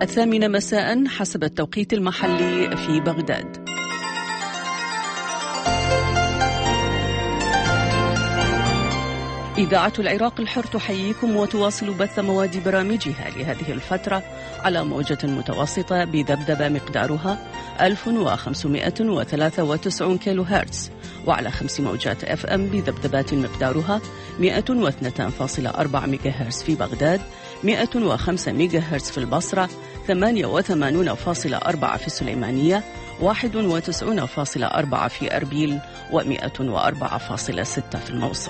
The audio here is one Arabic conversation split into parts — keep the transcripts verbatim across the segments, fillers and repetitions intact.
الثامنة مساء حسب التوقيت المحلي في بغداد. إذاعة العراق الحر تحييكم وتواصل بث مواد برامجها لهذه الفترة على موجة متوسطة بذبذبة مقدارها ألف وخمسمائة وثلاثة وتسعين كيلو هرتز، وعلى خمس موجات اف ام بذبذبات مقدارها مائة واثنين فاصلة أربعة ميجا هرتز في بغداد، مائة وخمسة ميجا هرتز في البصرة، ثمانية وثمانين فاصلة أربعة في السليمانية، واحد وتسعين فاصلة أربعة في أربيل، ومائة وأربعة فاصلة ستة في الموصل.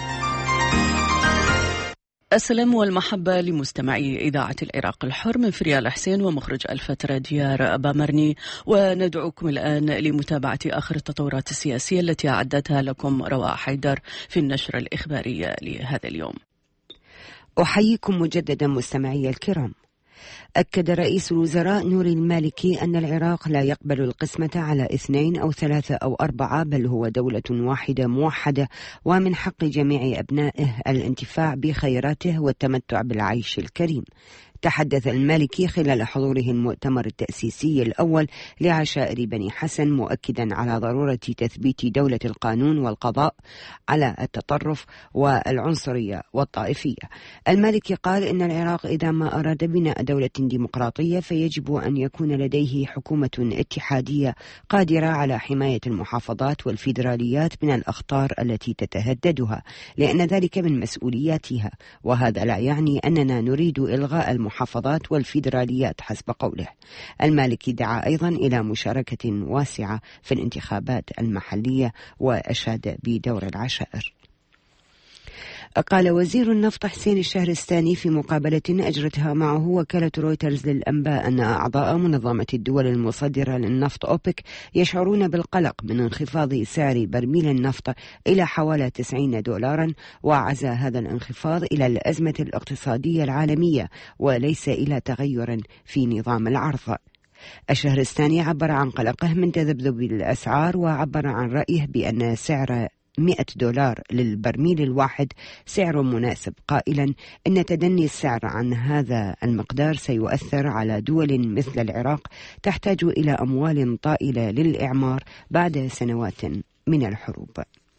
السلام والمحبة لمستمعي إذاعة العراق الحر من فريال حسين ومخرج الفترة ديار بامرني، وندعوكم الآن لمتابعة آخر التطورات السياسية التي أعدتها لكم رواء حيدر في النشرة الإخبارية لهذا اليوم. أحييكم مجددا مستمعي الكرام. أكد رئيس الوزراء نوري المالكي أن العراق لا يقبل القسمة على اثنين أو ثلاثة أو أربعة، بل هو دولة واحدة موحدة، ومن حق جميع أبنائه الانتفاع بخيراته والتمتع بالعيش الكريم. تحدث المالكي خلال حضوره المؤتمر التأسيسي الأول لعشائر بني حسن، مؤكدا على ضرورة تثبيت دولة القانون والقضاء على التطرف والعنصرية والطائفية. المالكي قال إن العراق إذا ما أراد بناء دولة ديمقراطية فيجب أن يكون لديه حكومة اتحادية قادرة على حماية المحافظات والفيدراليات من الأخطار التي تتهددها، لأن ذلك من مسؤولياتها، وهذا لا يعني أننا نريد إلغاء المحافظات والفيدراليات حسب قوله. المالكي دعا أيضا إلى مشاركة واسعة في الانتخابات المحلية وأشاد بدور العشائر. قال وزير النفط حسين الشهرستاني في مقابلة أجرتها معه وكالة رويترز للأنباء أن أعضاء منظمة الدول المصدرة للنفط أوبك يشعرون بالقلق من انخفاض سعر برميل النفط إلى حوالي تسعين دولارا، وعزى هذا الانخفاض إلى الأزمة الاقتصادية العالمية وليس إلى تغير في نظام العرض. الشهرستاني عبر عن قلقه من تذبذب الأسعار، وعبر عن رأيه بأن سعر مئة دولار للبرميل الواحد سعر مناسب، قائلا إن تدني السعر عن هذا المقدار سيؤثر على دول مثل العراق تحتاج إلى أموال طائلة للإعمار بعد سنوات من الحروب.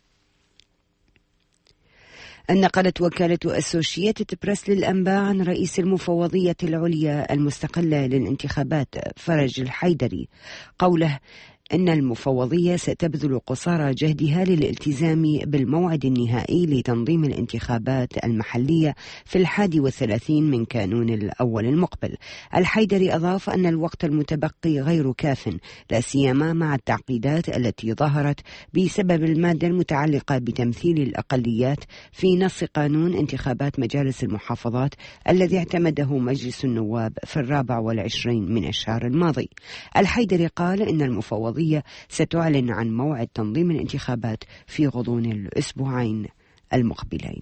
نقلت وكالة أسوشيتد بريس للأنباء عن رئيس المفوضية العليا المستقلة للانتخابات فرج الحيدري قوله إن المفوضية ستبذل قصارى جهدها للالتزام بالموعد النهائي لتنظيم الانتخابات المحلية في الحادي والثلاثين من كانون الأول المقبل. الحيدري أضاف أن الوقت المتبقي غير كاف، لا سيما مع التعقيدات التي ظهرت بسبب المادة المتعلقة بتمثيل الأقليات في نص قانون انتخابات مجالس المحافظات الذي اعتمده مجلس النواب في الرابع والعشرين من الشهر الماضي. الحيدري قال إن المفوضية ستعلن عن موعد تنظيم الانتخابات في غضون الأسبوعين المقبلين.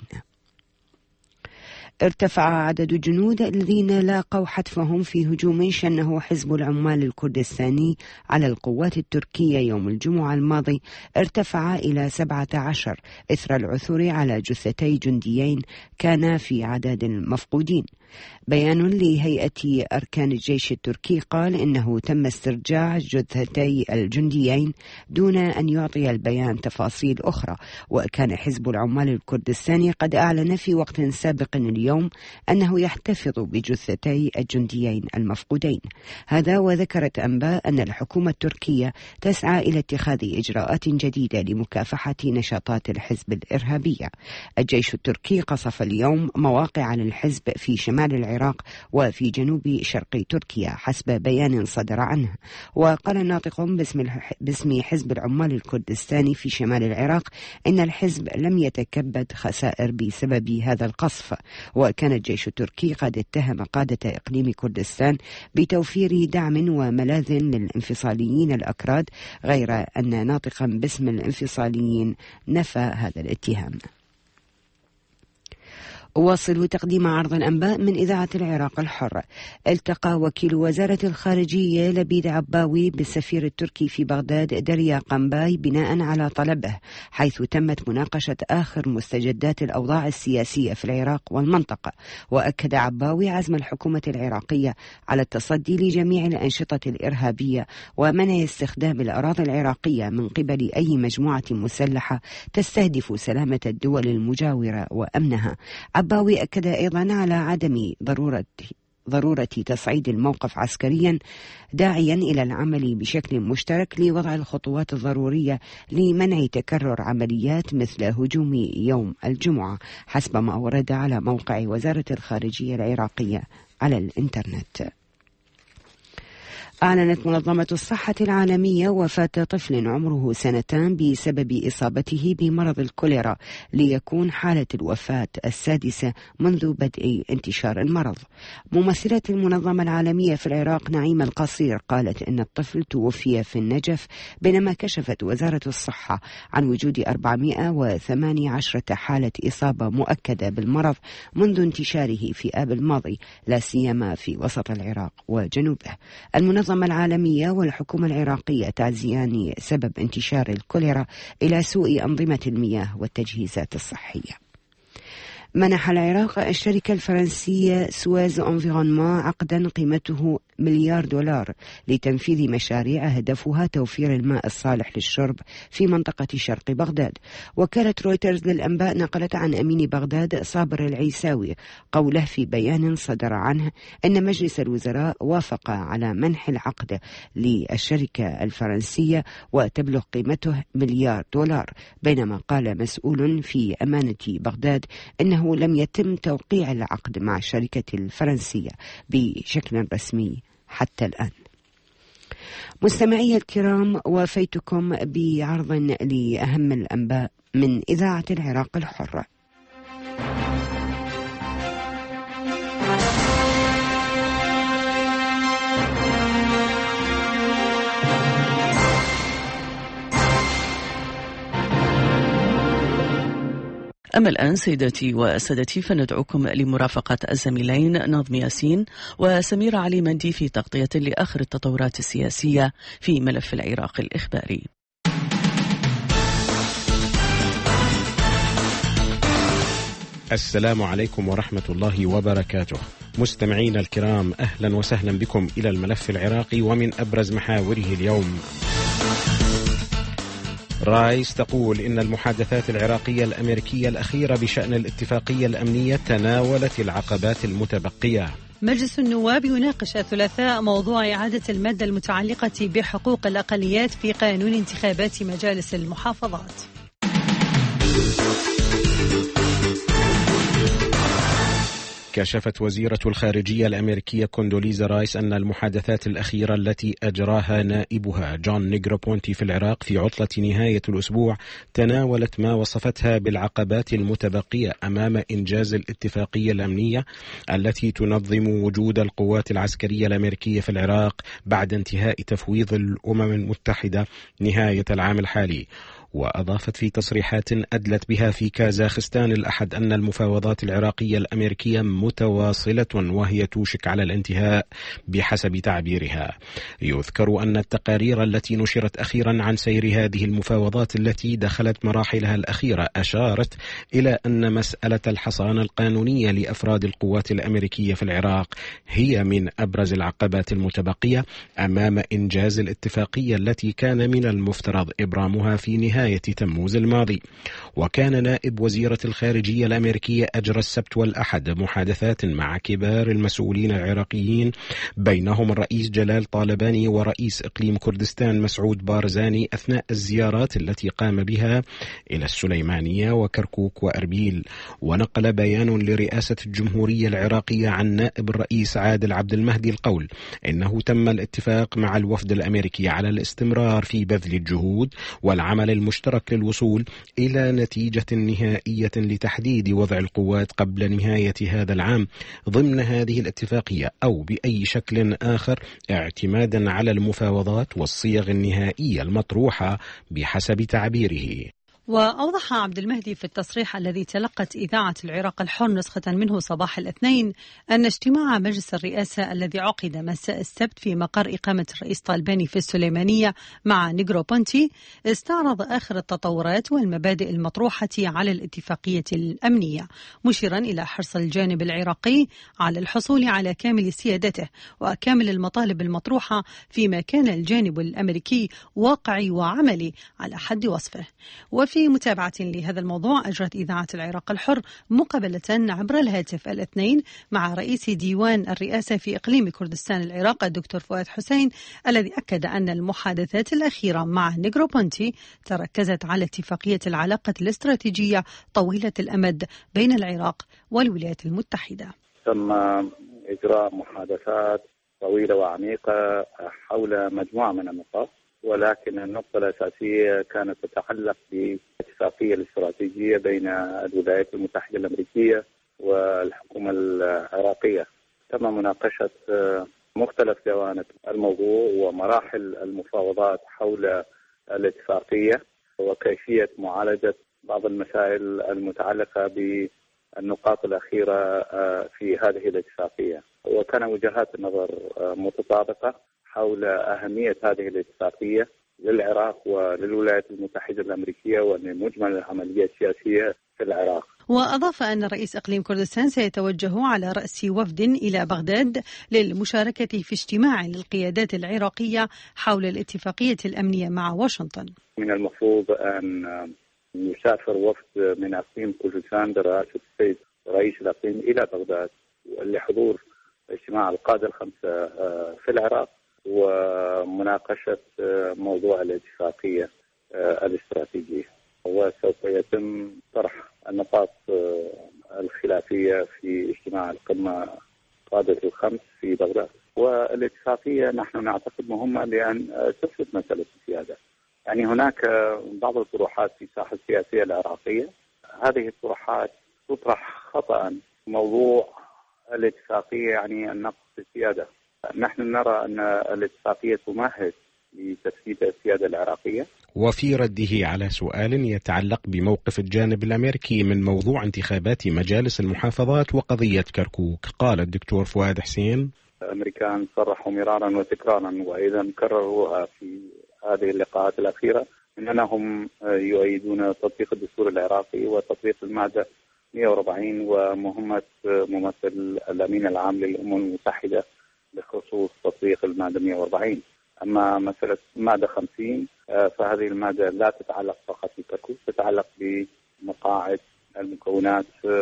ارتفع عدد جنود الذين لاقوا حتفهم في هجوم شنه حزب العمال الكردستاني على القوات التركية يوم الجمعة الماضي، ارتفع إلى سبعة عشر إثر العثور على جثتي جنديين كان في عدد المفقودين. بيان لهيئة أركان الجيش التركي قال إنه تم استرجاع جثتي الجنديين دون أن يعطي البيان تفاصيل أخرى. وكان حزب العمال الكردستاني قد أعلن في وقت سابق اليوم أنه يحتفظ بجثتي الجنديين المفقودين. هذا وذكرت أنباء أن الحكومة التركية تسعى إلى اتخاذ إجراءات جديدة لمكافحة نشاطات الحزب الإرهابية. الجيش التركي قصف اليوم مواقع للحزب في شمال العراق وفي جنوب شرق تركيا حسب بيان صدر عنه. وقال ناطق باسم, باسم حزب العمال الكردستاني في شمال العراق إن الحزب لم يتكبد خسائر بسبب هذا القصف. وكان الجيش التركي قد اتهم قادة إقليم كردستان بتوفير دعم وملاذ للانفصاليين الأكراد، غير أن ناطقا باسم الانفصاليين نفى هذا الاتهام. واصلوا تقديم عرض الأنباء من إذاعة العراق الحر. التقى وكيل وزارة الخارجية لبيد عباوي بالسفير التركي في بغداد دريا قنباي بناء على طلبه، حيث تمت مناقشة آخر مستجدات الأوضاع السياسية في العراق والمنطقة. وأكد عباوي عزم الحكومة العراقية على التصدي لجميع الأنشطة الإرهابية ومنع استخدام الأراضي العراقية من قبل أي مجموعة مسلحة تستهدف سلامة الدول المجاورة وأمنها. عباوي أكد أيضا على عدم ضرورة ضرورة تصعيد الموقف عسكريا، داعيا إلى العمل بشكل مشترك لوضع الخطوات الضرورية لمنع تكرر عمليات مثل هجوم يوم الجمعة، حسب ما ورد على موقع وزارة الخارجية العراقية على الإنترنت. أعلنت منظمة الصحة العالمية وفاة طفل عمره سنتان بسبب إصابته بمرض الكوليرا، ليكون حالة الوفاة السادسة منذ بدء انتشار المرض. ممثلة المنظمة العالمية في العراق نعيمة القصير قالت إن الطفل توفي في النجف، بينما كشفت وزارة الصحة عن وجود أربعمائة وثمانية عشر حالة إصابة مؤكدة بالمرض منذ انتشاره في آب الماضي، لا سيما في وسط العراق وجنوبه. المنظمة العالمية والحكومة العراقية تعزيان سبب انتشار الكوليرا إلى سوء أنظمة المياه والتجهيزات الصحية. منح العراق الشركة الفرنسية سويز انفيرونمون عقدا قيمته مليار دولار لتنفيذ مشاريع هدفها توفير الماء الصالح للشرب في منطقة شرق بغداد. وكالة رويترز للأنباء نقلت عن أمين بغداد صابر العيساوي قوله في بيان صدر عنه أن مجلس الوزراء وافق على منح العقد للشركة الفرنسية وتبلغ قيمته مليار دولار، بينما قال مسؤول في أمانة بغداد أنه لم يتم توقيع العقد مع الشركة الفرنسية بشكل رسمي حتى الآن. مستمعي الكرام، وافيتكم بعرض لأهم الأنباء من إذاعة العراق الحرة. أما الآن سيداتي وسادتي فندعوكم لمرافقة الزميلين ناظم ياسين وسميرة علي مندي في تغطية لآخر التطورات السياسية في ملف العراق الإخباري. السلام عليكم ورحمة الله وبركاته. مستمعين الكرام، أهلا وسهلا بكم إلى الملف العراقي ومن أبرز محاوره اليوم. رايس تقول إن المحادثات العراقية الأمريكية الأخيرة بشأن الاتفاقية الأمنية تناولت العقبات المتبقية. مجلس النواب يناقش الثلاثاء موضوع إعادة المادة المتعلقة بحقوق الأقليات في قانون انتخابات مجالس المحافظات. كشفت وزيرة الخارجية الأمريكية كوندوليزا رايس أن المحادثات الأخيرة التي أجراها نائبها جون نيغروبونتي في العراق في عطلة نهاية الأسبوع تناولت ما وصفتها بالعقبات المتبقية أمام إنجاز الاتفاقية الأمنية التي تنظم وجود القوات العسكرية الأمريكية في العراق بعد انتهاء تفويض الأمم المتحدة نهاية العام الحالي. وأضافت في تصريحات أدلت بها في كازاخستان الأحد أن المفاوضات العراقية الأمريكية متواصلة وهي توشك على الانتهاء بحسب تعبيرها. يذكر أن التقارير التي نشرت أخيرا عن سير هذه المفاوضات التي دخلت مراحلها الأخيرة أشارت إلى أن مسألة الحصانة القانونية لأفراد القوات الأمريكية في العراق هي من أبرز العقبات المتبقية أمام إنجاز الاتفاقية التي كان من المفترض إبرامها في نهاية تموز الماضي. وكان نائب وزيرة الخارجية الأمريكية أجرى السبت والأحد محادثات مع كبار المسؤولين العراقيين بينهم الرئيس جلال طالباني ورئيس إقليم كردستان مسعود بارزاني أثناء الزيارات التي قام بها إلى السليمانية وكركوك وأربيل. ونقل بيان لرئاسة الجمهورية العراقية عن نائب الرئيس عادل عبد المهدي القول إنه تم الاتفاق مع الوفد الأمريكي على الاستمرار في بذل الجهود والعمل المشترك للوصول إلى نتيجة نهائية لتحديد وضع القوات قبل نهاية هذا العام ضمن هذه الاتفاقية أو بأي شكل آخر، اعتمادا على المفاوضات والصيغ النهائية المطروحة بحسب تعبيره. وأوضح عبد المهدي في التصريح الذي تلقت إذاعة العراق الحر نسخة منه صباح الاثنين أن اجتماع مجلس الرئاسة الذي عقد مساء السبت في مقر إقامة الرئيس طالباني في السليمانية مع نيغروبونتي استعرض آخر التطورات والمبادئ المطروحة على الاتفاقية الأمنية، مشيرا إلى حرص الجانب العراقي على الحصول على كامل سيادته وكامل المطالب المطروحة، فيما كان الجانب الأمريكي واقعي وعملي على حد وصفه. وفي في متابعة لهذا الموضوع أجرت إذاعة العراق الحر مقابلة عبر الهاتف الاثنين مع رئيس ديوان الرئاسة في إقليم كردستان العراق الدكتور فؤاد حسين، الذي أكد أن المحادثات الأخيرة مع نيغروبونتي تركزت على اتفاقية العلاقة الاستراتيجية طويلة الأمد بين العراق والولايات المتحدة. تم إجراء محادثات طويلة وعميقة حول مجموعة من النقاط، ولكن النقطة الأساسية كانت تتعلق بالاتفاقية الاستراتيجية بين الولايات المتحدة الأمريكية والحكومة العراقية. تم مناقشة مختلف جوانب الموضوع ومراحل المفاوضات حول الاتفاقية وكيفية معالجة بعض المسائل المتعلقة بالنقاط الأخيرة في هذه الاتفاقية، وكان وجهات النظر متطابقة حول أهمية هذه الاتفاقية للعراق وللولايات المتحدة الأمريكية ولمجمل العملية السياسية في العراق. وأضاف أن رئيس إقليم كردستان سيتوجه على رأس وفد إلى بغداد للمشاركة في اجتماع للقيادات العراقية حول الاتفاقية الأمنية مع واشنطن. من المفروض أن يسافر وفد من إقليم كردستان برئاسة السيد رئيس الإقليم إلى بغداد لحضور اجتماع القادة الخمسة في العراق ومناقشة موضوع الاتفاقية الاستراتيجية، وسوف يتم طرح النقاط الخلافية في اجتماع القمة قادة الخمس في بغداد. والاتفاقية نحن نعتقد مهمة لأن تثبت مسألة السيادة. يعني هناك بعض الطروحات في الساحة السياسية العراقية، هذه الطروحات تطرح خطأ. موضوع الاتفاقية يعني النقص في السيادة. نحن نرى أن الاتفاقية تمهد لتثبيت السيادة العراقية. وفي رده على سؤال يتعلق بموقف الجانب الأمريكي من موضوع انتخابات مجالس المحافظات وقضية كركوك، قال الدكتور فؤاد حسين: الأمريكان صرحوا مرارا وتكرارا وأيضا كرروها في هذه اللقاءات الأخيرة من أنهم يؤيدون تطبيق الدستور العراقي وتطبيق المادة مئة وأربعين ومهمة ممثل الأمين العام للأمم المتحدة بخصوص تطبيق المادة مئة وأربعين. أما مسألة المادة خمسين فهذه المادة لا تتعلق فقط بكركوك، تتعلق بمقاعد المكونات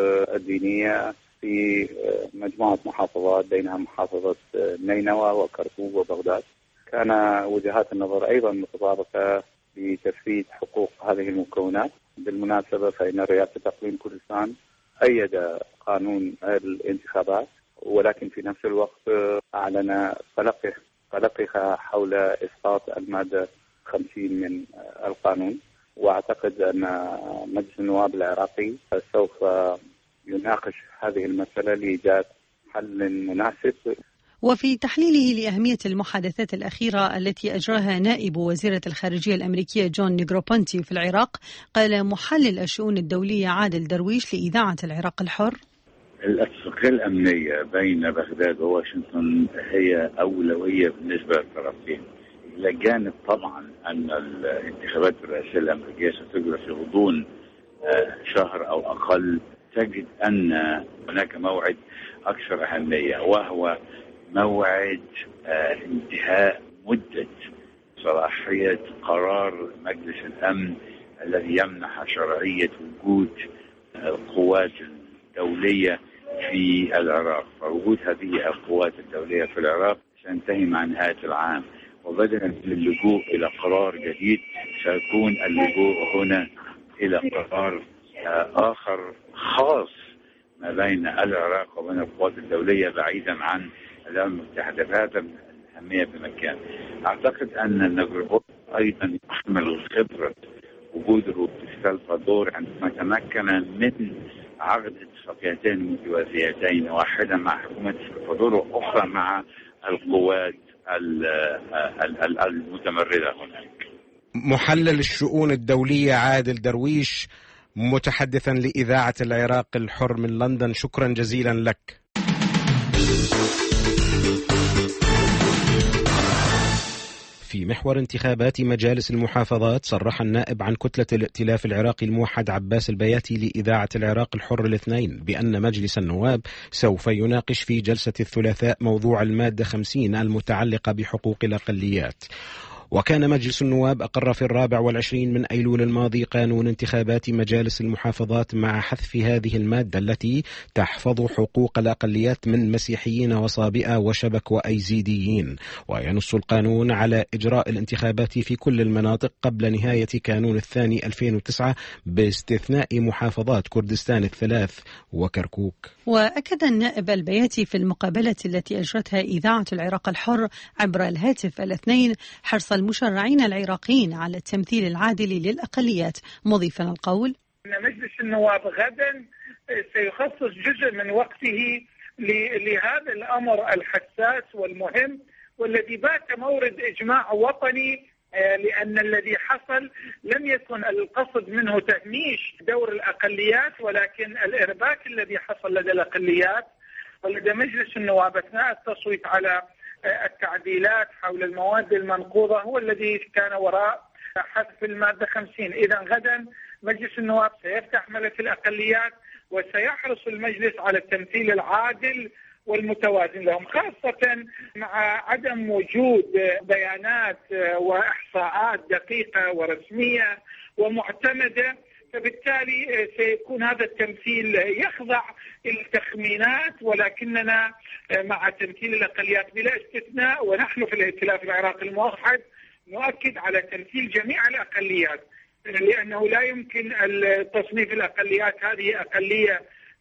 الدينية في مجموعة محافظات بينها محافظة نينوى وكركوك وبغداد. كان وجهات النظر أيضا متطابقة بتثبيت حقوق هذه المكونات. بالمناسبة فإن رئاسة إقليم كردستان أيد قانون الانتخابات، ولكن في نفس الوقت أعلن قلقه قلقها حول إسقاط المادة خمسين من القانون. وأعتقد أن مجلس النواب العراقي سوف يناقش هذه المسألة لإيجاد حل مناسب. وفي تحليله لأهمية المحادثات الأخيرة التي أجراها نائب وزيرة الخارجية الأمريكية جون نيغروبونتي في العراق، قال محلل الشؤون الدولية عادل درويش لإذاعة العراق الحر: الاتفاقية الأمنية بين بغداد وواشنطن هي أولوية بالنسبة للطرفين، إلى جانب طبعا أن الانتخابات الرئاسية الأمريكية ستجرى في غضون شهر أو أقل. تجد أن هناك موعد أكثر أهمية، وهو موعد انتهاء مدة صلاحية قرار مجلس الأمن الذي يمنح شرعية وجود القوات الدولية في العراق. فوجود هذه القوات الدولية في العراق سينتهي مع نهاية العام، وبدلا من اللجوء إلى قرار جديد سيكون اللجوء هنا إلى قرار آخر خاص ما بين العراق وبين القوات الدولية بعيدا عن الأمم المتحدة. بهذا الأهمية بمكان. أعتقد أن نيغروبونتي أيضا يحمل خبرة وجوده في السلفادور عندما تمكن من عقد اتفاقيتين متوازيتين، واحدة مع حكومة السلفادور وأخرى مع القوات المتمردة هناك. محلل الشؤون الدولية عادل درويش متحدثا لإذاعة العراق الحر من لندن، شكرا جزيلا لك. في محور انتخابات مجالس المحافظات، صرح النائب عن كتلة الائتلاف العراقي الموحد عباس البياتي لإذاعة العراق الحر الاثنين بأن مجلس النواب سوف يناقش في جلسة الثلاثاء موضوع المادة خمسين المتعلقة بحقوق الأقليات. وكان مجلس النواب أقر في الرابع والعشرين من أيلول الماضي قانون انتخابات مجالس المحافظات مع حذف هذه المادة التي تحفظ حقوق الأقليات من مسيحيين وصابئة وشبك وأيزيديين. وينص القانون على إجراء الانتخابات في كل المناطق قبل نهاية كانون الثاني ألفين وتسعة باستثناء محافظات كردستان الثلاث وكركوك. وأكد النائب البياتي في المقابلة التي أجرتها إذاعة العراق الحر عبر الهاتف الاثنين حرص المشرعين العراقيين على التمثيل العادل للأقليات، مضيفا القول: إن مجلس النواب غدا سيخصص جزء من وقته لهذا الأمر الحساس والمهم والذي بات مورد إجماع وطني، لأن الذي حصل لم يكن القصد منه تهميش دور الأقليات، ولكن الإرباك الذي حصل لدى الأقليات ولدى مجلس النواب أثناء التصويت على التعديلات حول المواد المنقوضة هو الذي كان وراء حذف المادة خمسين. إذا غدا مجلس النواب سيفتح ملف الأقليات وسيحرص المجلس على التمثيل العادل والمتوازن لهم، خاصة مع عدم وجود بيانات وإحصاءات دقيقة ورسمية ومعتمدة، فبالتالي سيكون هذا التمثيل يخضع التخمينات، ولكننا مع تمثيل الأقليات بلا استثناء، ونحن في الائتلاف العراقي الموحد نؤكد على تمثيل جميع الأقليات، لأنه لا يمكن تصنيف الأقليات هذه أقلية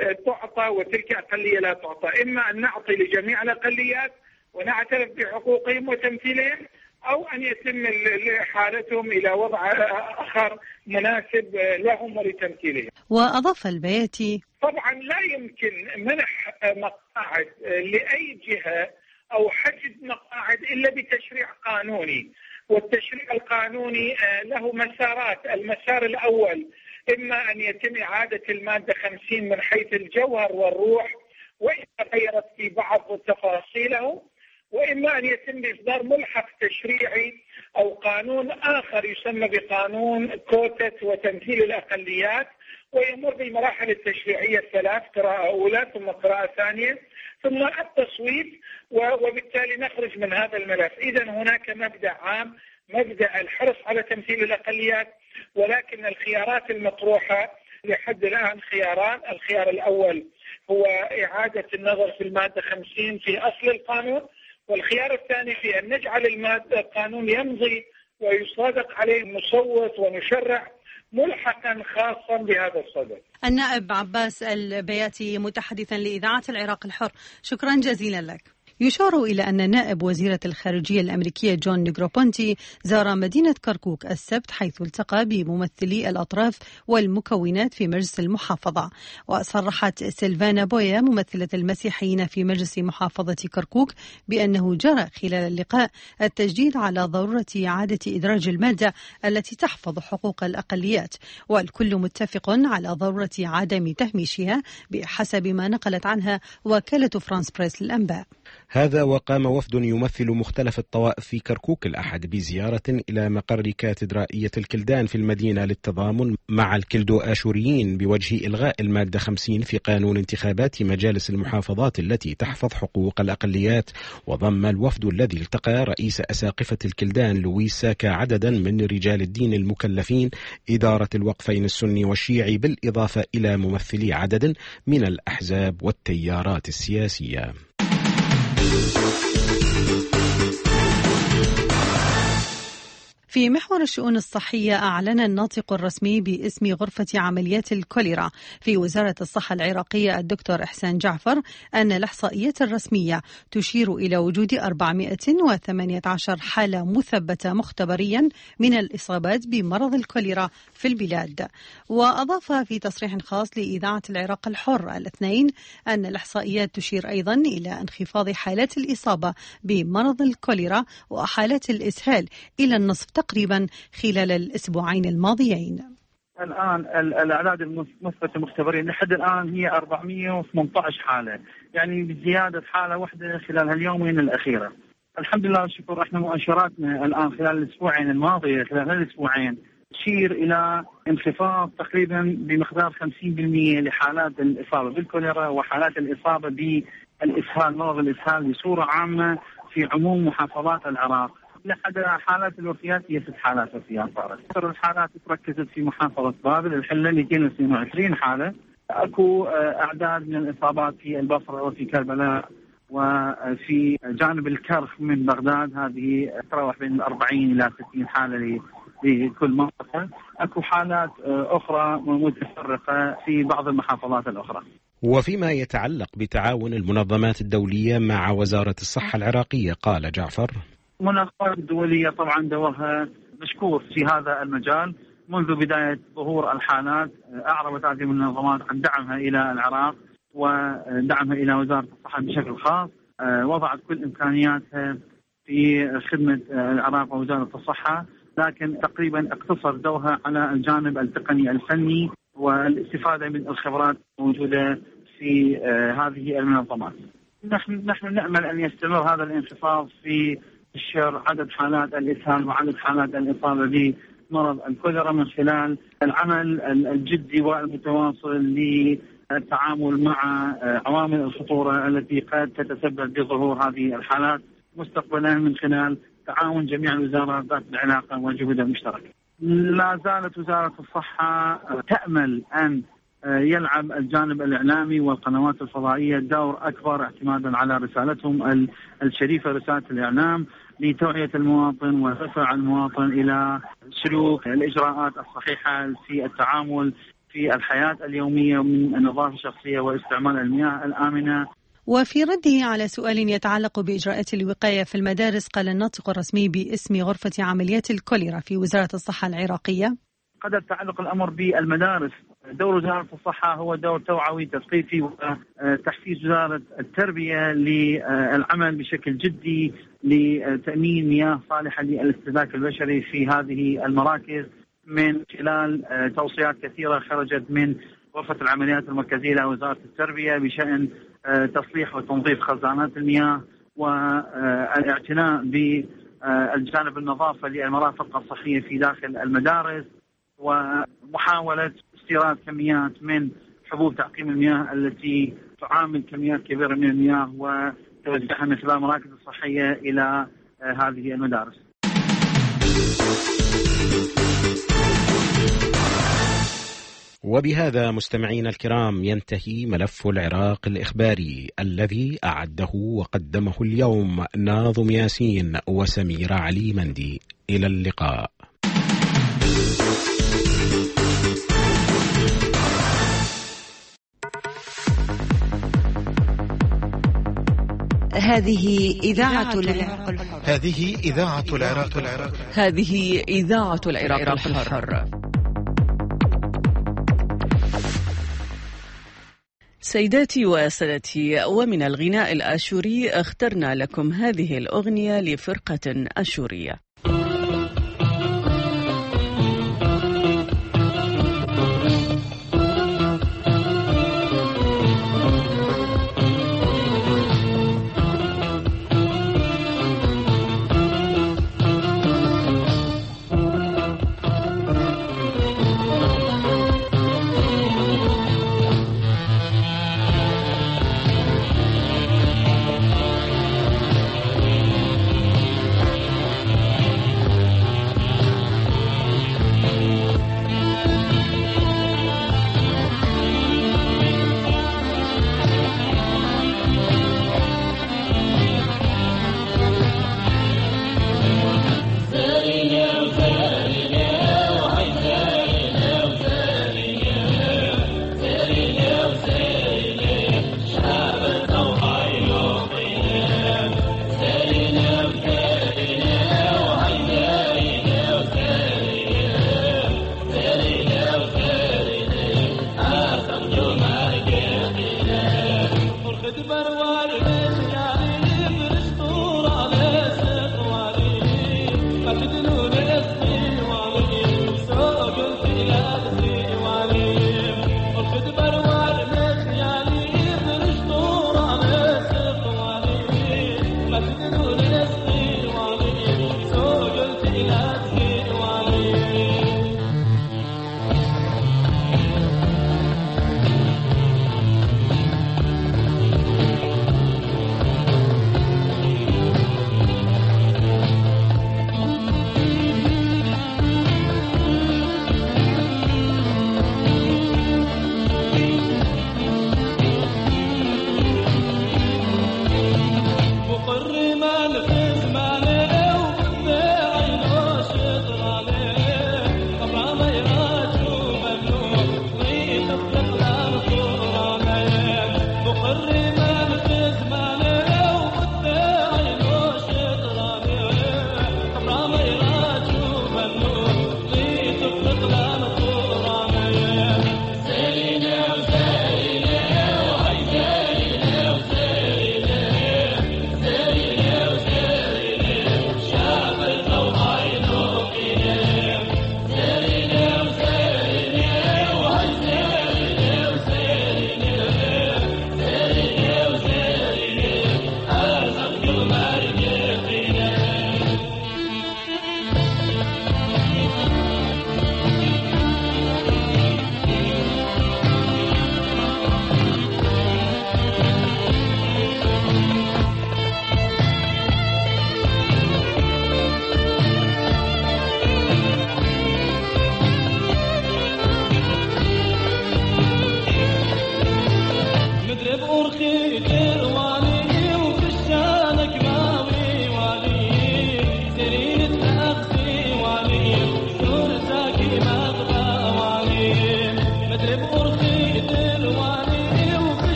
تعطى وتلك أقلية لا تعطى. إما أن نعطي لجميع الأقليات ونعترف بحقوقهم وتمثيلهم، أو أن يتم إحالتهم إلى وضع آخر مناسب لهم ولتمثيلهم. وأضاف البياتي: طبعا لا يمكن منح مقاعد لأي جهة أو حجز مقاعد إلا بتشريع قانوني، والتشريع القانوني له مسارات. المسار الأول إما أن يتم إعادة المادة خمسين من حيث الجوهر والروح وإن تغيرت في بعض تفاصيله، وإما أن يتم إصدار ملحق تشريعي أو قانون آخر يسمى بقانون كوتة وتمثيل الأقليات، ويمر بالمراحل التشريعية الثلاث، قراءة أولى ثم قراءة ثانية ثم التصويت، وبالتالي نخرج من هذا الملف. إذا هناك مبدأ عام، مبدأ الحرص على تمثيل الأقليات، ولكن الخيارات المطروحة لحد الآن خياران. الخيار الأول هو إعادة النظر في المادة خمسين في أصل القانون، والخيار الثاني في أن نجعل المادة القانون يمضي ويصادق عليه المصوت ونشرع ملحقا خاصا بهذا الصدد. النائب عباس البياتي متحدثا لإذاعة العراق الحر، شكرا جزيلا لك. يشار إلى أن نائب وزيرة الخارجية الأمريكية جون نيغروبونتي زار مدينة كركوك السبت، حيث التقى بممثلي الأطراف والمكونات في مجلس المحافظة. وصرحت سيلفانا بويا ممثلة المسيحيين في مجلس محافظة كركوك بأنه جرى خلال اللقاء التجديد على ضرورة إعادة إدراج المادة التي تحفظ حقوق الأقليات، والكل متفق على ضرورة عدم تهميشها بحسب ما نقلت عنها وكالة فرانس بريس للأنباء. هذا وقام وفد يمثل مختلف الطوائف في كركوك الأحد بزيارة إلى مقر كاتدرائية الكلدان في المدينة للتضامن مع الكلدو آشوريين بوجه إلغاء المادة خمسين في قانون انتخابات مجالس المحافظات التي تحفظ حقوق الأقليات. وضم الوفد الذي التقى رئيس أساقفة الكلدان لويس ساكا عددا من رجال الدين المكلفين إدارة الوقفين السني والشيعي، بالإضافة إلى ممثلي عدد من الأحزاب والتيارات السياسية. في محور الشؤون الصحية، أعلن الناطق الرسمي باسم غرفة عمليات الكوليرا في وزارة الصحة العراقية الدكتور إحسان جعفر أن الإحصائيات الرسمية تشير إلى وجود أربعمائة وثمانية عشر حالة مثبتة مختبريا من الإصابات بمرض الكوليرا في البلاد. وأضاف في تصريح خاص لإذاعة العراق الحر الاثنين أن الإحصائيات تشير أيضا إلى انخفاض حالات الإصابة بمرض الكوليرا وحالات الإسهال إلى النصف تقريبا خلال الأسبوعين الماضيين. الآن الأعداد المثبتة المختبرين لحد الآن هي أربعمئة وثمانية عشر حالة، يعني بزيادة حالة واحدة خلال هاليومين الأخيرة. الحمد لله والشكر. احنا مؤشراتنا الآن خلال الأسبوعين الماضية خلال هالأسبوعين تشير إلى انخفاض تقريبا بمقدار خمسين بالمئة لحالات الإصابة بالكوليرا وحالات الإصابة بالإسهال، مرض الإسهال بصورة عامة في عموم محافظات العراق. لحد حالات الوفيات هي ست حالات وفيات صارت. أكثر الحالات تركزت في محافظة بابل الحلة مئتين واثنين وعشرين حالة. أكو أعداد من الإصابات في البصرة وفي كربلاء وفي جانب الكرخ من بغداد، هذه تتراوح بين أربعين إلى ستين حالة لكل منطقة. أكو حالات أخرى متفرقة في بعض المحافظات الأخرى. وفيما يتعلق بتعاون المنظمات الدولية مع وزارة الصحة العراقية، قال جعفر: المنظمات الدولية طبعا دورها مشكور في هذا المجال. منذ بداية ظهور الحالات أعربت هذه المنظمات عن دعمها إلى العراق ودعمها إلى وزارة الصحة بشكل خاص. وضعت كل إمكانياتها في خدمة العراق ووزارة الصحة، لكن تقريبا اقتصر دورها على الجانب التقني الفني والاستفادة من الخبرات الموجودة في هذه المنظمات. نحن نحن نأمل أن يستمر هذا الانخفاض في انتشار عدد حالات الإسهال وعدد حالات الإصابة بمرض الكوليرا من خلال العمل الجدي والمتواصل للتعامل مع عوامل الخطورة التي قد تتسبب بظهور هذه الحالات مستقبلا من خلال تعاون جميع الوزارات ذات العلاقة وجهودها المشتركة. لا زالت وزارة الصحة تأمل أن يلعب الجانب الإعلامي والقنوات الفضائية دور أكبر اعتمادا على رسالتهم الشريفة، رسالة الإعلام لتوعية المواطن ودفع المواطن إلى سلوك الإجراءات الصحيحة في التعامل في الحياة اليومية من النظافة الشخصية واستعمال المياه الآمنة. وفي رده على سؤال يتعلق بإجراءات الوقاية في المدارس، قال الناطق الرسمي باسم غرفة عمليات الكوليرا في وزارة الصحة العراقية: قد تعلق الأمر بالمدارس. دور وزارة الصحة هو دور توعوي تثقيفي وتحفيز وزارة التربية للعمل بشكل جدي لتأمين مياه صالحة للاستهلاك البشري في هذه المراكز من خلال توصيات كثيرة خرجت من غرفة العمليات المركزية لوزارة التربية بشأن تصليح وتنظيف خزانات المياه والاعتناء بالجانب النظافة للمرافق الصحية في داخل المدارس، ومحاولة استيراد كميات من حبوب تعقيم المياه التي تعامل كميات كبيرة من المياه وتوزيعها من خلال المراكز الصحية إلى هذه المدارس. وبهذا مستمعينا الكرام ينتهي ملف العراق الإخباري الذي أعده وقدمه اليوم ناظم ياسين وسمير علي مندي. إلى اللقاء. هذه إذاعة العراق الحر. هذه إذاعة العراق الحر. هذه إذاعة العراق الحر. سيداتي وسادتي، ومن الغناء الآشوري اخترنا لكم هذه الأغنية لفرقة أشورية.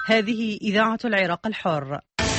هذه إذاعة العراق الحر.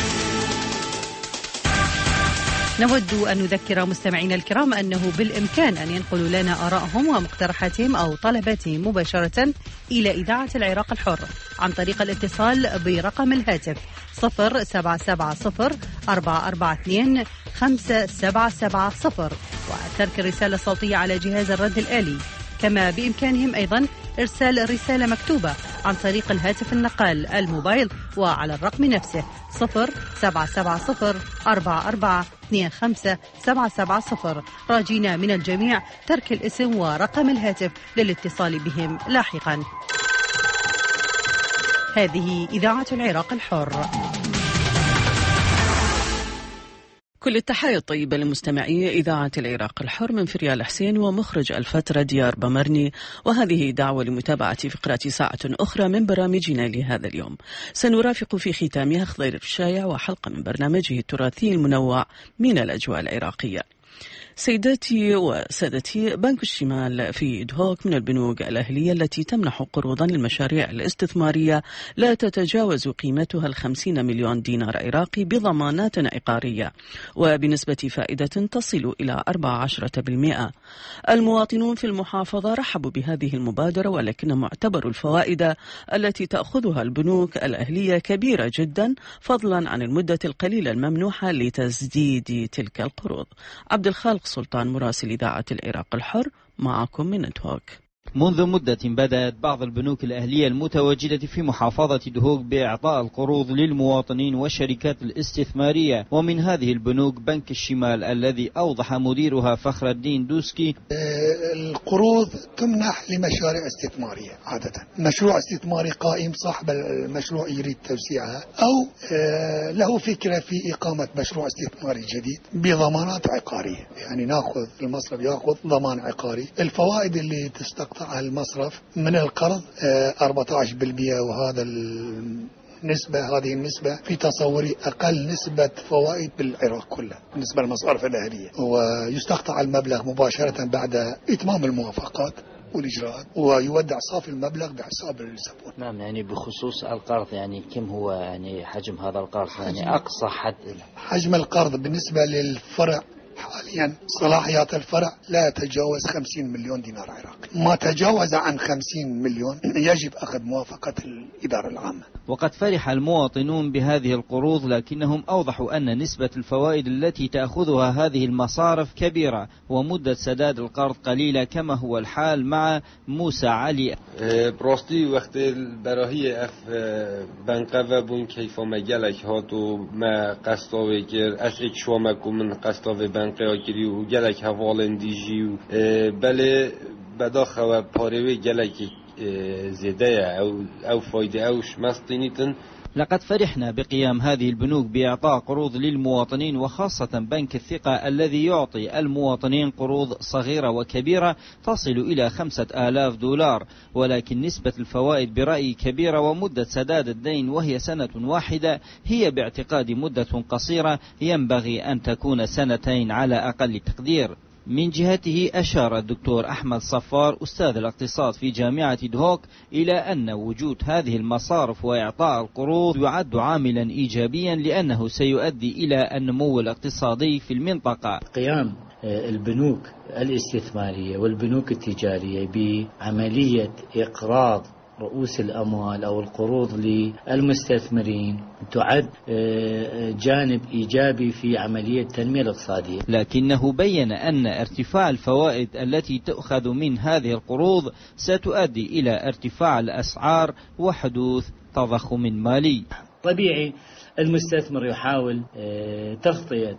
نود أن نذكر مستمعينا الكرام أنه بالإمكان أن ينقلوا لنا آرائهم ومقترحاتهم أو طلباتهم مباشرة إلى إذاعة العراق الحر عن طريق الاتصال برقم الهاتف صفر سبعة سبعة صفر أربعة أربعة اثنين خمسة سبعة سبعة صفر وترك الرسالة الصوتية على جهاز الرد الآلي. كما بإمكانهم أيضا إرسال رسالة مكتوبة عن طريق الهاتف النقال الموبايل وعلى الرقم نفسه صفر سبعة سبعة صفر أربعة أربعة اثنين خمسة سبعة سبعة صفر، راجينا من الجميع ترك الاسم ورقم الهاتف للاتصال بهم لاحقا. هذه إذاعة العراق الحر. كل التحايا الطيبة لمستمعي إذاعة العراق الحر من فريال حسين ومخرج الفترة ديار بمرني، وهذه دعوة لمتابعة فقرات ساعة أخرى من برامجنا لهذا اليوم. سنرافق في ختامها خضير الشايع وحلقة من برنامجه التراثي المنوع من الأجواء العراقية. سيداتي وسادتي، بنك الشمال في دهوك من البنوك الأهلية التي تمنح قروضا للمشاريع الاستثمارية لا تتجاوز قيمتها الخمسين مليون دينار عراقي بضمانات عقارية وبنسبة فائدة تصل إلى أربعة عشر بالمئة. المواطنون في المحافظة رحبوا بهذه المبادرة، ولكن معتبر الفوائد التي تأخذها البنوك الأهلية كبيرة جدا، فضلا عن المدة القليلة الممنوحة لتسديد تلك القروض. عبد الخالق سلطان مراسل إذاعة العراق الحر معكم من دهوك. منذ مدة بدأت بعض البنوك الأهلية المتواجدة في محافظة دهوك بإعطاء القروض للمواطنين والشركات الاستثمارية، ومن هذه البنوك بنك الشمال الذي أوضح مديرها فخر الدين دوسكي القروض تمنح لمشاريع استثمارية عادة، مشروع استثماري قائم صاحب المشروع يريد توسيعها أو له فكرة في إقامة مشروع استثماري جديد بضمانات عقارية، يعني ناخذ المصرف ياخذ ضمان عقاري. الفوائد اللي تستقطع على المصرف من القرض أربعة عشر بالمئة، وهذا النسبة هذه النسبة في تصوري أقل نسبة فوائد بالعراق كله بالنسبة للمصارف الأهلية، ويستقطع المبلغ مباشرة بعد إتمام الموافقات والإجراءات ويودع صافي المبلغ بحساب الزبون. نعم، يعني بخصوص القرض يعني كم هو يعني حجم هذا القرض؟ يعني أقصى حد حجم القرض بالنسبة للفرع حاليا صلاحيات الفرع لا يتجاوز خمسين مليون دينار عراقي، ما تجاوز عن خمسين مليون يجب أخذ موافقة الإدارة العامة. وقد فرح المواطنون بهذه القروض، لكنهم أوضحوا أن نسبة الفوائد التي تأخذها هذه المصارف كبيرة ومدة سداد القرض قليلة، كما هو الحال مع موسى علي. براستي وقت البراهي اف بنقوة بون كيف ما جلك هاتو ما قصداوه گر از اک شوامکو من قصداوه بنقوه گری و جلك هوالندیجی و بله بداخوه پاروه جلك زيادة أو أو فايدة أوش مستنيتن. لقد فرحنا بقيام هذه البنوك بإعطاء قروض للمواطنين، وخاصة بنك الثقة الذي يعطي المواطنين قروض صغيرة وكبيرة تصل إلى خمسة آلاف دولار، ولكن نسبة الفوائد برأيي كبيرة، ومدة سداد الدين وهي سنة واحدة هي باعتقادي مدة قصيرة، ينبغي أن تكون سنتين على أقل تقدير. من جهته أشار الدكتور أحمد صفار أستاذ الاقتصاد في جامعة دهوك إلى أن وجود هذه المصارف وإعطاء القروض يعد عاملا إيجابيا، لأنه سيؤدي إلى النمو الاقتصادي في المنطقة. قيام البنوك الاستثمارية والبنوك التجارية بعملية إقراض رؤوس الأموال أو القروض للمستثمرين تعد جانب إيجابي في عملية التنمية الاقتصادية. لكنه بين أن ارتفاع الفوائد التي تؤخذ من هذه القروض ستؤدي إلى ارتفاع الأسعار وحدوث تضخم مالي. طبيعي المستثمر يحاول تغطية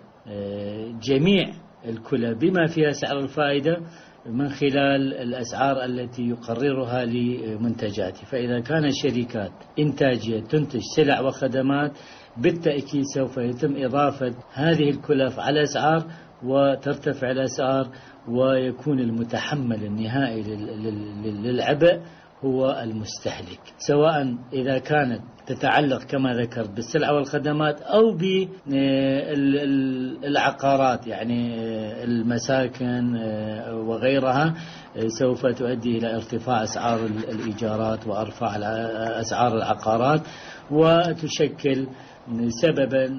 جميع الكلى بما فيها سعر الفائدة من خلال الأسعار التي يقررها لمنتجاته، فإذا كانت شركات إنتاجية تنتج سلع وخدمات بالتأكيد سوف يتم إضافة هذه الكلف على الأسعار وترتفع الأسعار، ويكون المتحمل النهائي للعبء هو المستهلك، سواء إذا كانت تتعلق كما ذكرت بالسلع والخدمات أو بالعقارات يعني المساكن وغيرها. سوف تؤدي إلى ارتفاع أسعار الإيجارات وارفع أسعار العقارات، وتشكل سببا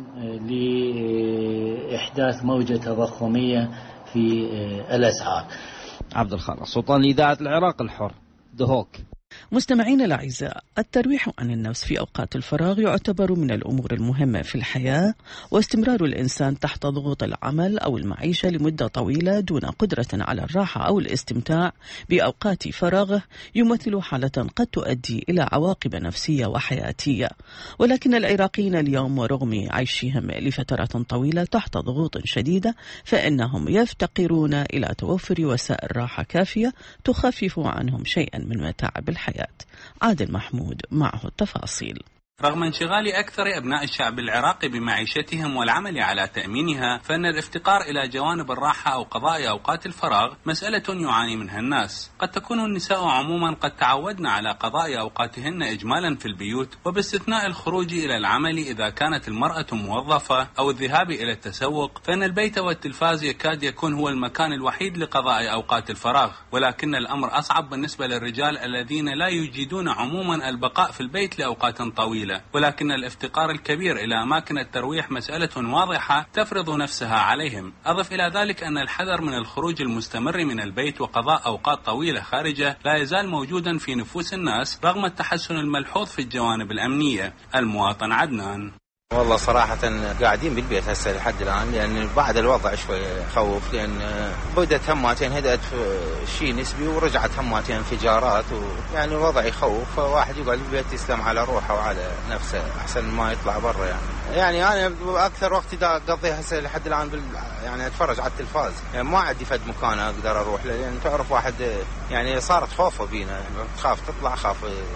لإحداث موجة تضخمية في الأسعار. عبد الخالق سلطان لإذاعة العراق الحر، دهوك. مستمعين الأعزاء، الترويح عن النفس في أوقات الفراغ يعتبر من الأمور المهمة في الحياة، واستمرار الإنسان تحت ضغوط العمل أو المعيشة لمدة طويلة دون قدرة على الراحة أو الاستمتاع بأوقات فراغه يمثل حالة قد تؤدي إلى عواقب نفسية وحياتية. ولكن العراقيين اليوم ورغم عيشهم لفترات طويلة تحت ضغوط شديدة فإنهم يفتقرون إلى توفر وسائل راحة كافية تخفف عنهم شيئا من متاعب الحياة. عادل محمود معه التفاصيل. رغم انشغال أكثر أبناء الشعب العراقي بمعيشتهم والعمل على تأمينها، فإن الافتقار إلى جوانب الراحة أو قضاء أوقات الفراغ مسألة يعاني منها الناس. قد تكون النساء عموما قد تعودن على قضاء أوقاتهن إجمالا في البيوت، وباستثناء الخروج إلى العمل إذا كانت المرأة موظفة أو الذهاب إلى التسوق، فإن البيت والتلفاز يكاد يكون هو المكان الوحيد لقضاء أوقات الفراغ. ولكن الأمر أصعب بالنسبة للرجال الذين لا يجيدون عموما البقاء في البيت لأوقات طويلة. ولكن الافتقار الكبير إلى أماكن الترويح مسألة واضحة تفرض نفسها عليهم. أضف إلى ذلك أن الحذر من الخروج المستمر من البيت وقضاء أوقات طويلة خارجه لا يزال موجودا في نفوس الناس رغم التحسن الملحوظ في الجوانب الأمنية. المواطن عدنان: والله صراحة قاعدين بالبيت هسه لحد الآن، لأن بعد الوضع شوي خوف، لأن بدت هماتين هدأت في شيء نسبي ورجعت هماتين انفجارات، ويعني الوضع يخوف، فواحد يقعد بالبيت يسلم على روحه وعلى نفسه أحسن ما يطلع برا. يعني يعني أنا أكثر وقت دا أقضيه هسه لحد الآن بال يعني أتفرج على التلفاز، يعني ما عندي فد مكان أقدر أروح له، لأن تعرف واحد يعني صارت خوفه بينا، خاف تطلع، خاف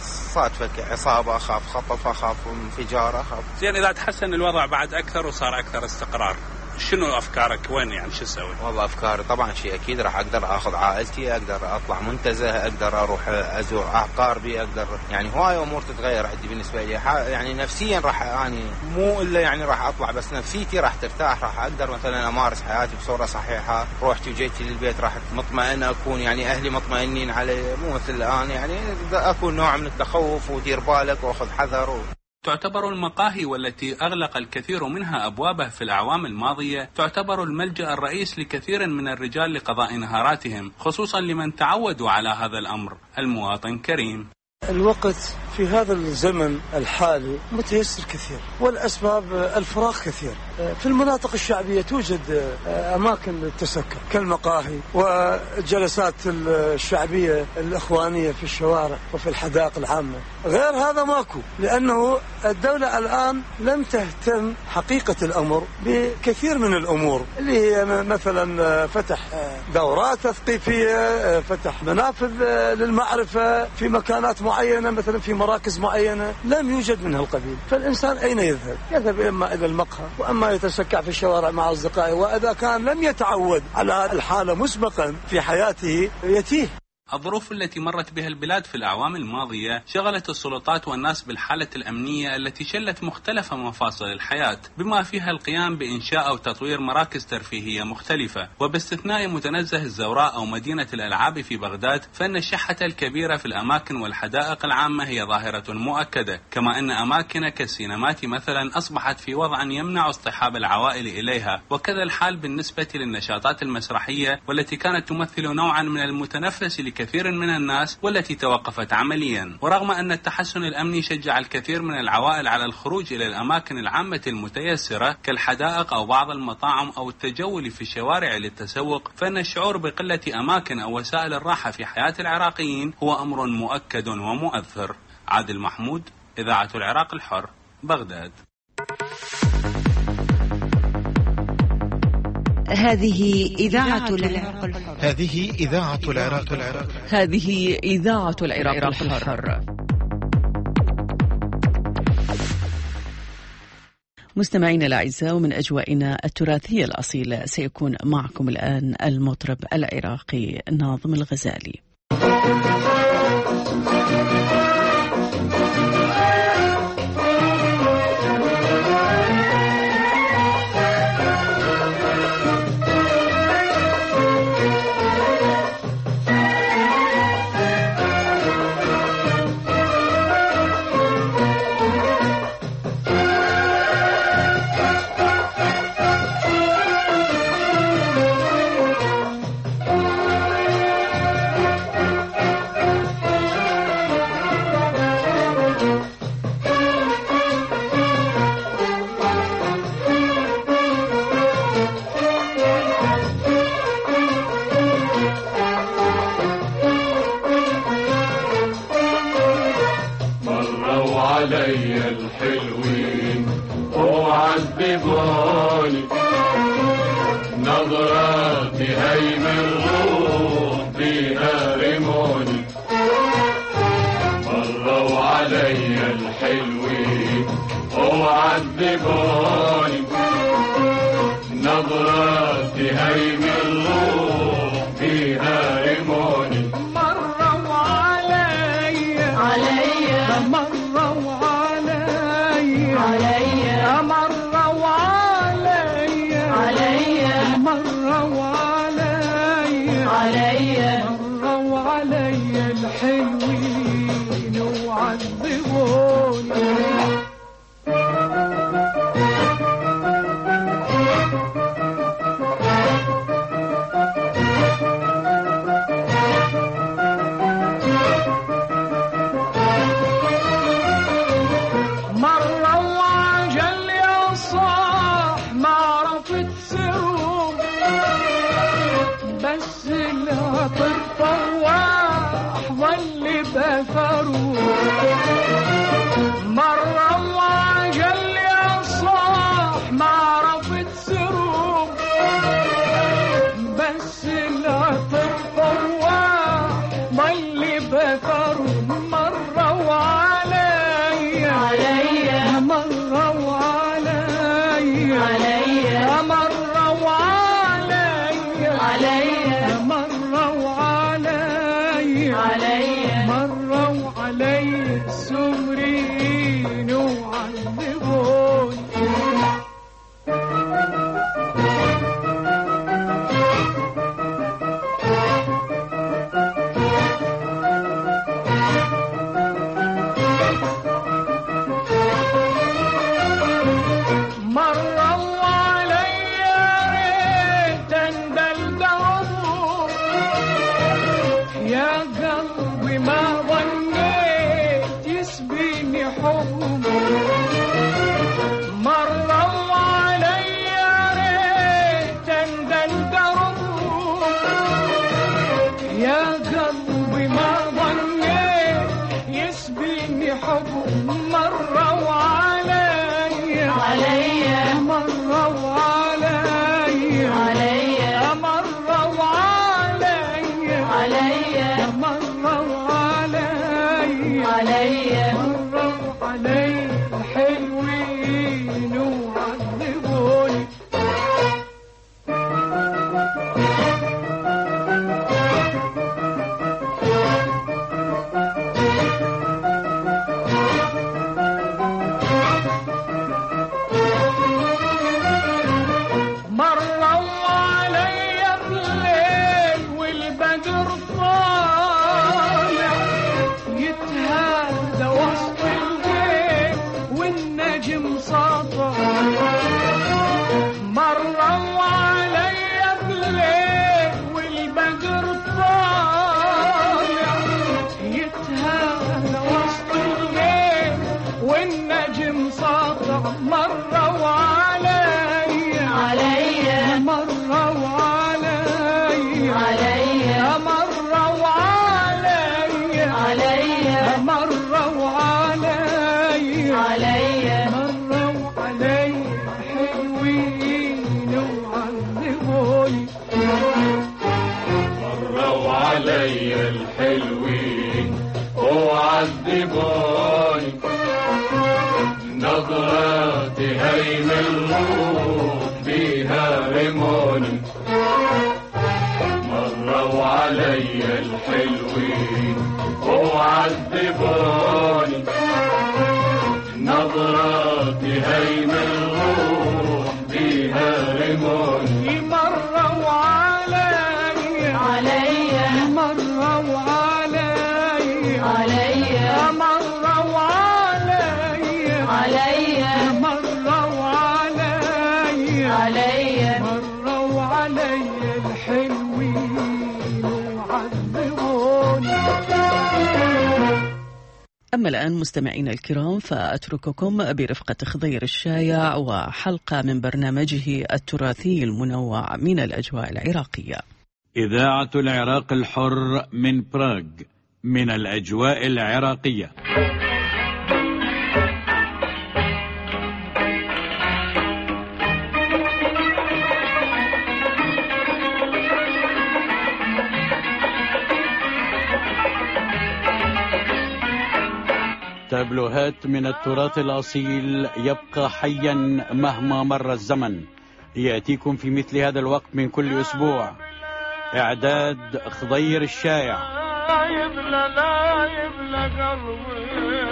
صادفك عصابة، خاف خطف، خاف انفجار، خاف. زين إذا تحسن الوضع بعد أكثر وصار أكثر استقرار، شنو أفكارك؟ وين يعني شو تسوي؟ والله أفكاري طبعا شيء أكيد راح أقدر أخذ عائلتي، أقدر أطلع منتزه، أقدر أروح أزور أقاربي، أقدر يعني هواي أمور تتغير عندي بالنسبة لي. يعني نفسيا راح يعني مو إلا يعني راح أطلع، بس نفسيتي راح ترتاح، راح أقدر مثلا أمارس حياتي بصورة صحيحة. روحتي وجيتي للبيت راح مطمئن، أكون يعني أهلي مطمئنين علي، مو مثل الآن يعني أكون نوع من التخوف ودير بالك وأخذ حذر و... تعتبر المقاهي والتي أغلق الكثير منها أبوابه في الأعوام الماضية تعتبر الملجأ الرئيس لكثير من الرجال لقضاء نهاراتهم، خصوصا لمن تعودوا على هذا الأمر. المواطن كريم: الوقت في هذا الزمن الحالي متيسر كثير، والأسباب الفراغ كثير. في المناطق الشعبية توجد أماكن للتسكر كالمقاهي والجلسات الشعبية الإخوانية في الشوارع وفي الحدائق العامة. غير هذا ماكو، لأنه الدولة الآن لم تهتم حقيقة الأمر بكثير من الأمور، اللي هي مثلا فتح دورات تثقيفية، فتح منافذ للمعرفة في مكانات معينة، مثلا في مراكز معينة لم يوجد من هالقبيل. فالإنسان أين يذهب؟ يذهب إما إلى المقهى، وأما يتسكع في الشوارع مع أصدقائه، وإذا كان لم يتعود على هذه الحالة مسبقا في حياته يتيه. الظروف التي مرت بها البلاد في الأعوام الماضية شغلت السلطات والناس بالحالة الأمنية التي شلت مختلف مفاصل الحياة، بما فيها القيام بإنشاء أو تطوير مراكز ترفيهية مختلفة. وباستثناء متنزه الزوراء أو مدينة الألعاب في بغداد، فإن الشحة الكبيرة في الأماكن والحدائق العامة هي ظاهرة مؤكدة، كما أن أماكن كالسينمات مثلا أصبحت في وضع يمنع اصطحاب العوائل إليها. وكذا الحال بالنسبة للنشاطات المسرحية، والتي كانت تمثل نوعا من المتنفس لك كثير من الناس والتي توقفت عمليا. ورغم أن التحسن الأمني شجع الكثير من العوائل على الخروج إلى الأماكن العامة المتيسرة كالحدائق أو بعض المطاعم أو التجول في الشوارع للتسوق، فإن الشعور بقلة أماكن أو وسائل الراحة في حياة العراقيين هو أمر مؤكد ومؤثر. عادل محمود، إذاعة العراق الحر، بغداد. هذه إذاعة العراق الحر. هذه إذاعة العراق الحر. هذه إذاعة العراق الحر. مستمعينا الأعزاء، ومن أجوائنا التراثية الأصيلة سيكون معكم الآن المطرب العراقي ناظم الغزالي. نظرات هيم الروح بها رموني مروا علي الحلوين وعذبوني نظرات هيم الروح بها رموني مروا علي علي مروا علي علي مروا علي علي مروا علي علي مروا علي الحلوين وعذبوني مرة وعجل يا صاح ما عرفت سروق بس العطر طواح ضل بثروق مرة وعلي علي مرة وعلي علي مرة وعلي علي مرة وعلي علي مرة وعلي السمرين وعذبوني مرة وعلي ريت اندلدعوا يا قلبي ما ظنيت يسبيني حب مرة وعلي ريت اندلدعوا يا قلبي ما ظنيت يسبيني حب مرة وعلي علي مرة وعلي علي مرة وعلي علي مرة وعلي علي مرة وعلي الحلوين وعذبوني مرة وعلي بالليل والبدر طالع يتهادى وسط الليل والنجم ساطع مرة وعلي بالليل والبدر طالع يتهادى وسط الليل والنجم ساطع مرة وعلي علي مرة وعلي علي مرة وعلي علي مرة وعلي علي مرة وعلي حلوين وعذبوني مرة وعلي الحلوين وعذبوني نظرات هيم الروح بها رموني مرة وعلي الحلوين وعذبوني نظرات هيم الروح بها رموني مرة وعلي علي مرة وعلي علي مرة وعلي علي مرة وعلي علي مرة وعلي الحلوين وعذبوني. أما الآن مستمعينا الكرام فأترككم برفقة خضير الشايع وحلقة من برنامجه التراثي المنوع من الأجواء العراقية. إذاعة العراق الحر من براغ من الأجواء العراقية. وبلوهات من التراث الأصيل يبقى حيا مهما مر الزمن، يأتيكم في مثل هذا الوقت من كل أسبوع. إعداد خضير الشايع. لا يبلى لا يبلى قلبي.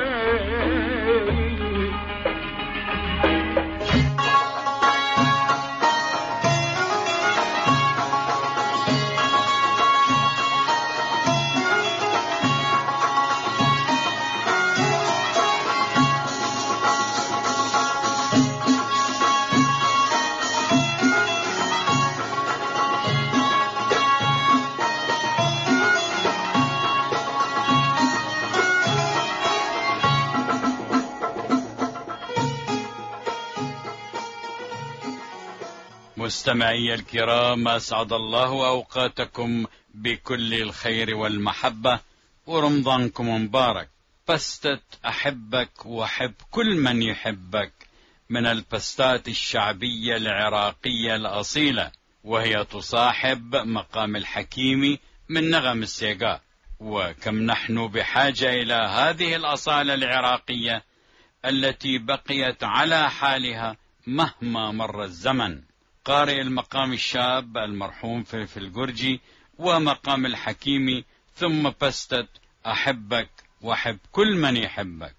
مستمعي الكرام، أسعد الله أوقاتكم بكل الخير والمحبة، ورمضانكم مبارك. بستة أحبك وأحب كل من يحبك من البستات الشعبية العراقية الأصيلة، وهي تصاحب مقام الحكيمي من نغم السيقا. وكم نحن بحاجة إلى هذه الأصالة العراقية التي بقيت على حالها مهما مر الزمن. قارئ المقام الشاب المرحوم في القرجي، ومقام الحكيمي، ثم بستة أحبك وأحب كل من يحبك.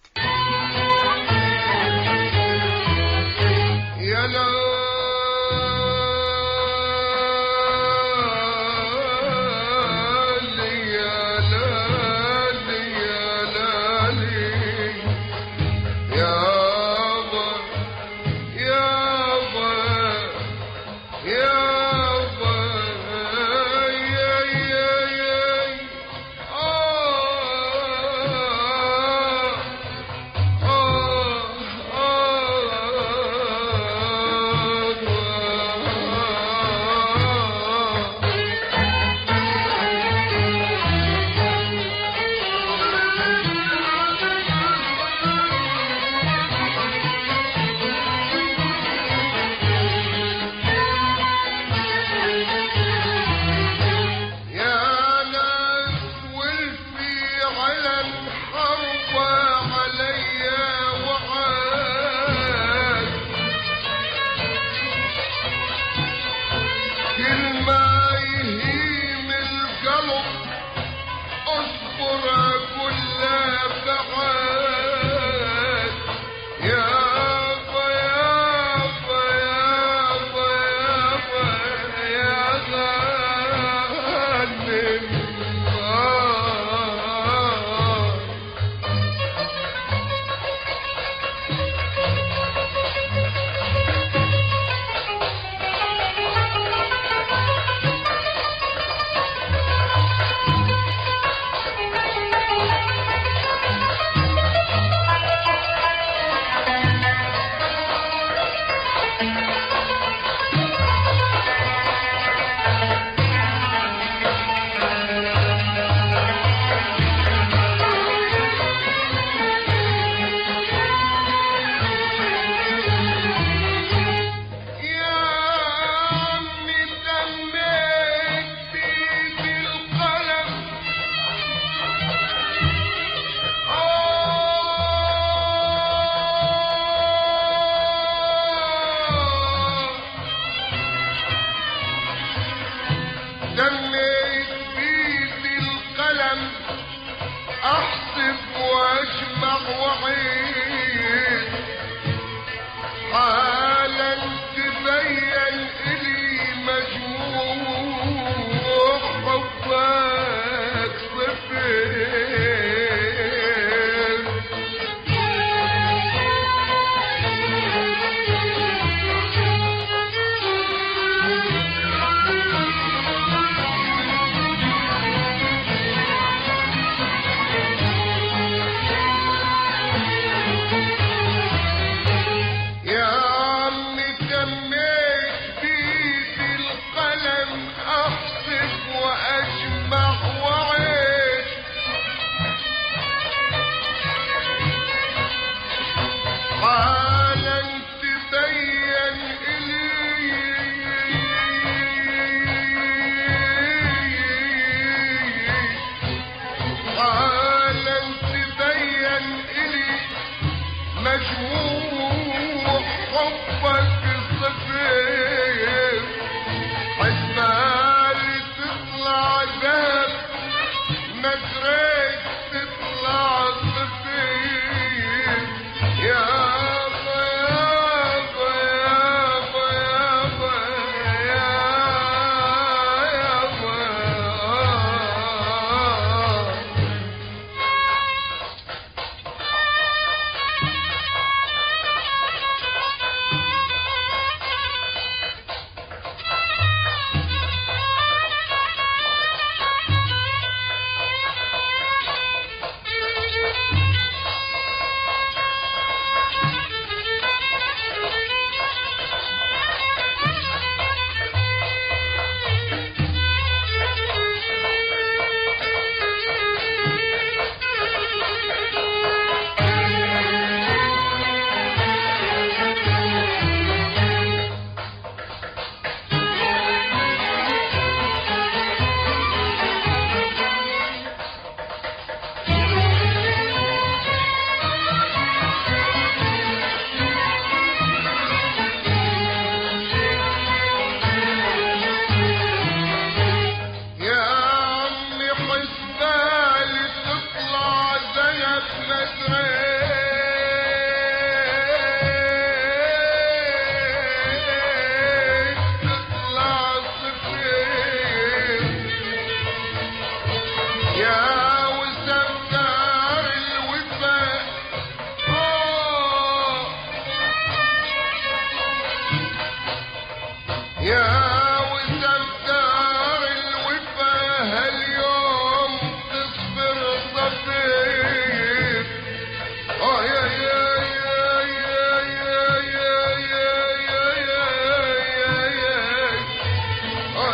يا لا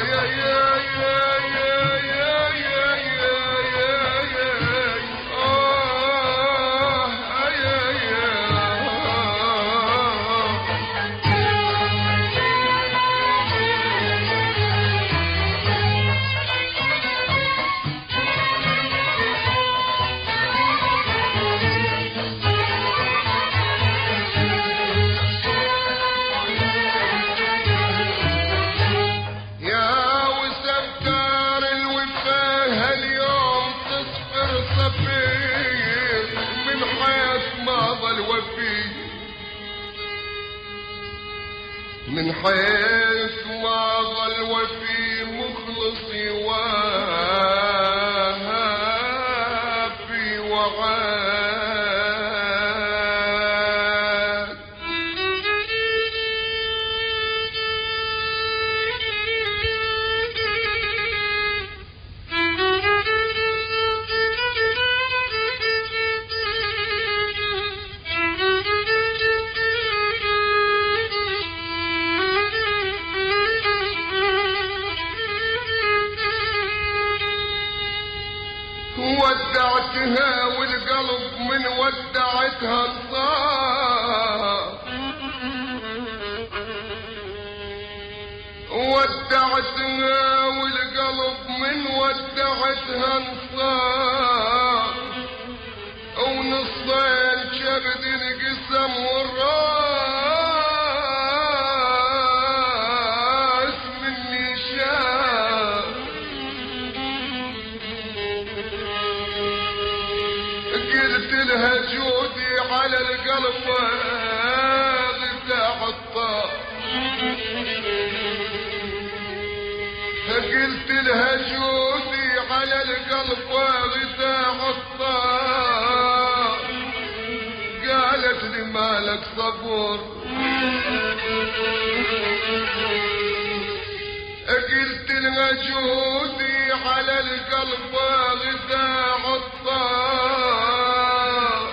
من حيث ما ظل وفي مخلصي وهابي وعاد ودعتها والقلب من ودعتها انصار ودعتها والقلب من ودعتها انصار ونصين شبد القسم والراس مني شاف قلت لها جودي على القلب غدا حطاه قلت لها جودي على القلب غدا حطاه قالت لي مالك صبور قلت لها جودي على القلب غدا حطاه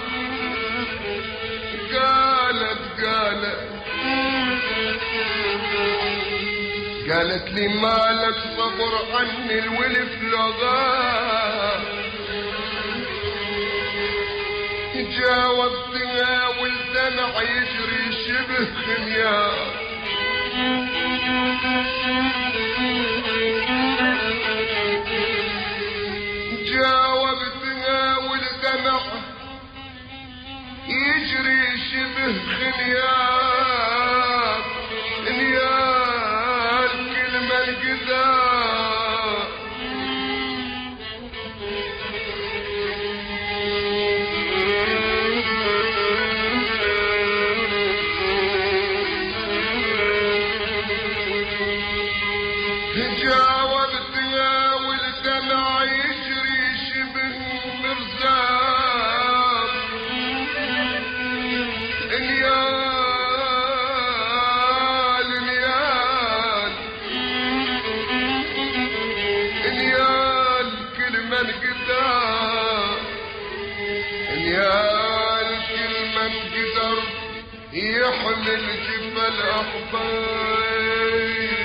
قالت قالت قالت لي مالك صبر عني الولف لغاه جاوبتها والدمع يجري شبه خميار جاوبتها والدمع يجري شبه خميار نيال كلمة القدار جاوبتها والدمع يجري شبه مرزاب نيال نيال نيال كلمة القدار نيال كلمة القدر يحمل جبل أحباب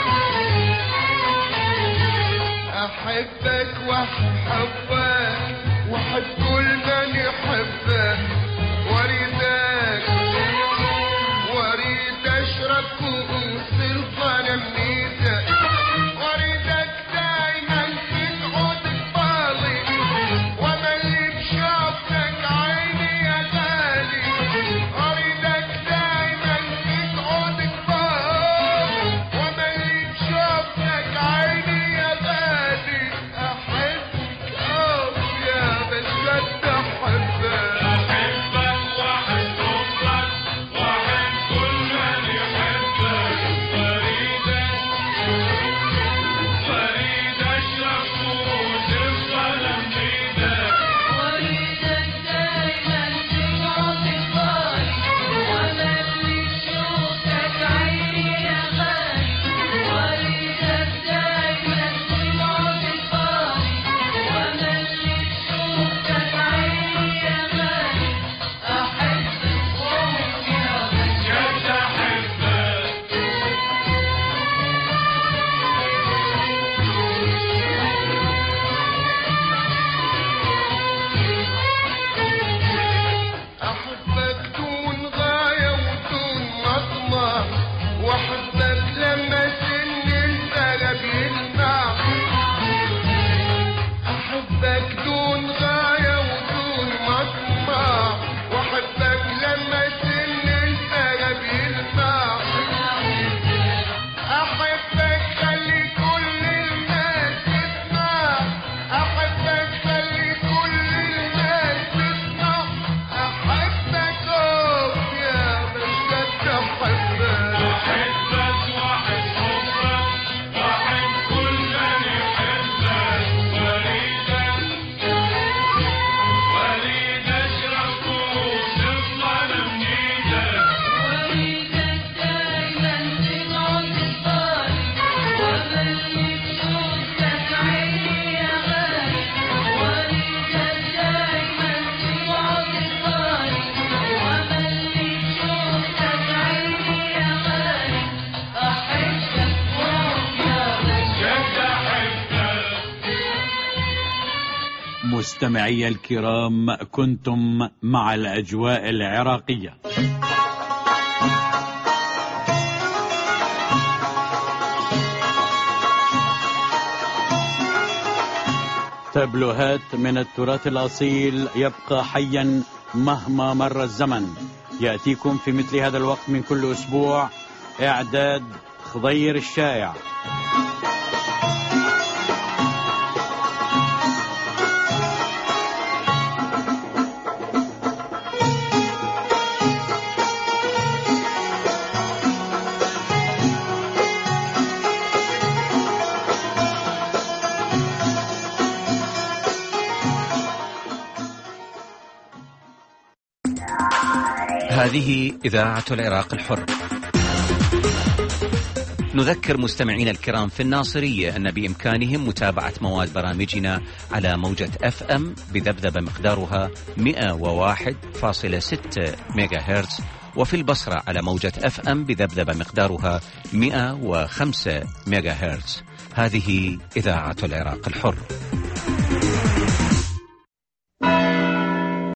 أحبك وأحبك مستمعي الكرام، كنتم مع الأجواء العراقية. تابلوهات من التراث الأصيل يبقى حيا مهما مر الزمن، يأتيكم في مثل هذا الوقت من كل أسبوع. إعداد خضير الشايع. هذه إذاعة العراق الحر. نذكر مستمعينا الكرام في الناصرية أن بإمكانهم متابعة مواد برامجنا على موجة أف أم بذبذبة مقدارها مئة وواحد فاصلة ستة ميجا هرتز، وفي البصرة على موجة أف أم بذبذبة مقدارها مئة وخمسة ميجا هرتز. هذه إذاعة العراق الحر.